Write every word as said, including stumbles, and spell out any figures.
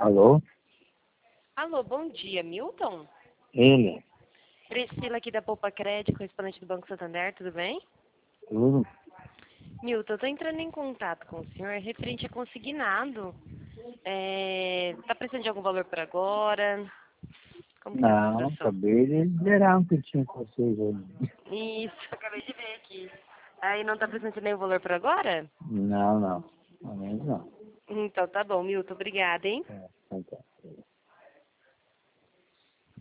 Alô? Alô, bom dia, Milton? Ele? Priscila aqui da Poupa Crédito, correspondente do Banco Santander, tudo bem? Tudo? Milton, eu tô entrando em contato com o senhor referente a consignado. É, tá precisando de algum valor por agora? Como que é essa Não, situação? acabei de liberar um que tinha com vocês hoje. Isso, acabei de ver aqui. Aí não tá precisando de nenhum valor por agora? Não, não. Ao menos não. Então tá bom, Milton, obrigada, hein? É, então tá.